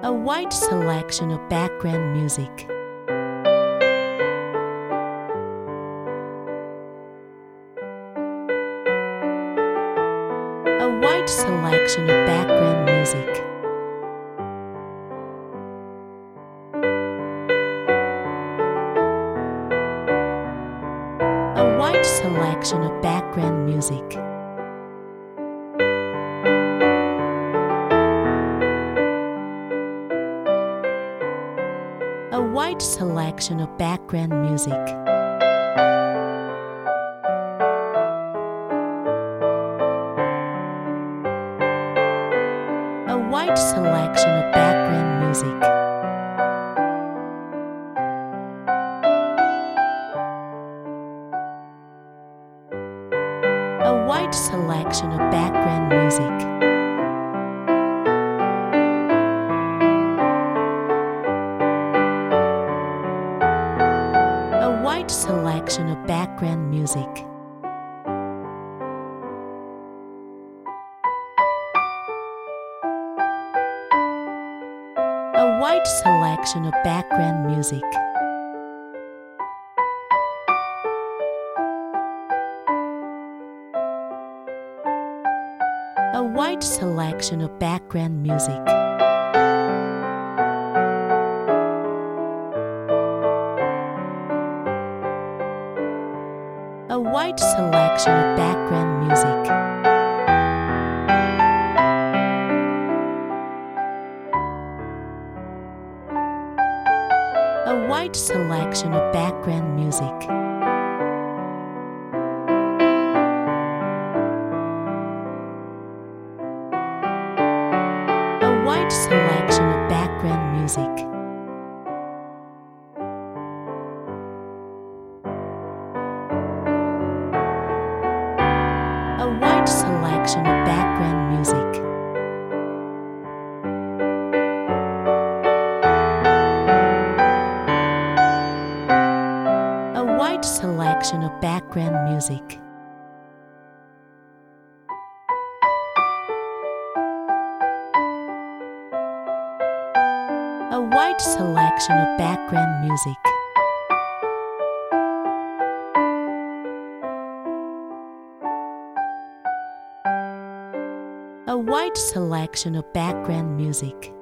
A wide selection of background music. A wide selection of background music. A wide selection of background music. A wide selection of background music. A wide selection of background music. A wide selection of background music. A wide selection of background music. A wide selection of background music. A wide selection of background music. A wide selection of background music. A wide selection of background music. A wide selection of background music. A wide selection of background music. A wide selection of background music. A wide selection of background music. A wide selection of background music.